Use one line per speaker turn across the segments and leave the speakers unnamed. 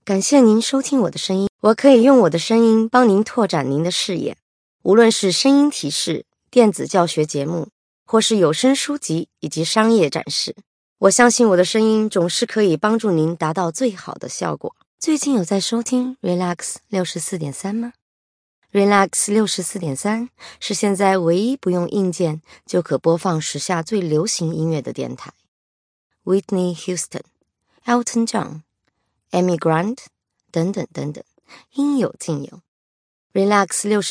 感谢您收听我的声音，我可以用我的声音帮您拓展您的视野，无论是声音提示、电子教学节目，或是有声书籍以及商业展示。我相信我的声音总是可以帮助您达到最好的效果。最近有在收听 Relax 64.3 吗？ Relax 64.3 是现在唯一不用硬件就可播放时下最流行音乐的电台。 Whitney Houston、Elton John、Amy Grant 等等等等，应有尽有。 Relax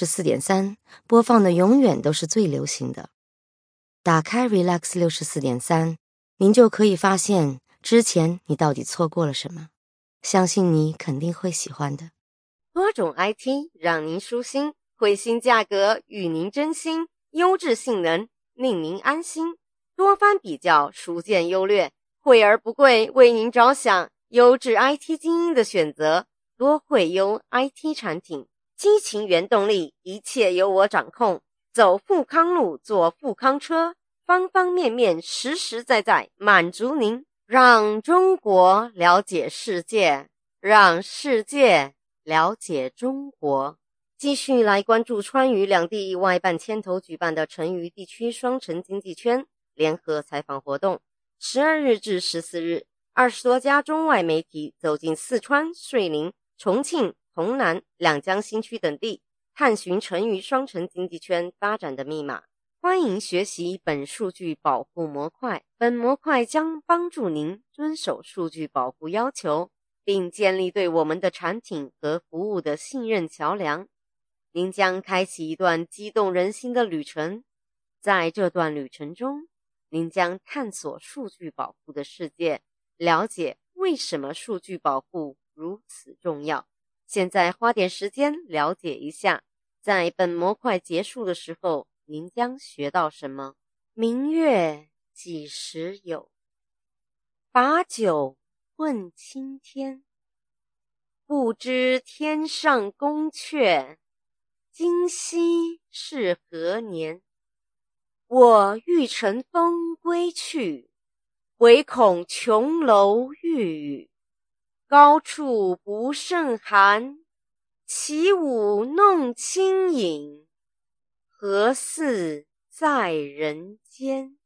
64.3 播放的永远都是最流行的。打开 Relax 64.3，您就可以发现之前你到底错过了什么，相信你肯定会喜欢的。
多种 IT 让您舒心，会心价格与您真心，优质性能令您安心，多番比较孰见优劣，贵而不贵，为您着想，优质 IT 精英的选择，多惠优 IT 产品，激情原动力，一切由我掌控，走富康路，坐富康车，方方面面实实在在满足您，让中国了解世界，让世界了解中国。继续来关注川渝两地外办牵头举办的成渝地区双城经济圈联合采访活动，12日至14日，20多家中外媒体走进四川、遂宁、重庆、潼南、两江新区等地，探寻成渝双城经济圈发展的密码。欢迎学习本数据保护模块，本模块将帮助您遵守数据保护要求，并建立对我们的产品和服务的信任桥梁。您将开启一段激动人心的旅程，在这段旅程中，您将探索数据保护的世界，了解为什么数据保护如此重要。现在花点时间了解一下，在本模块结束的时候，您将学到什么？明月几时有？把酒问青天。不知天上宫阙，今夕是何年？我欲乘风归去，唯恐琼楼玉宇，高处不胜寒。起舞弄清影，何似在人间？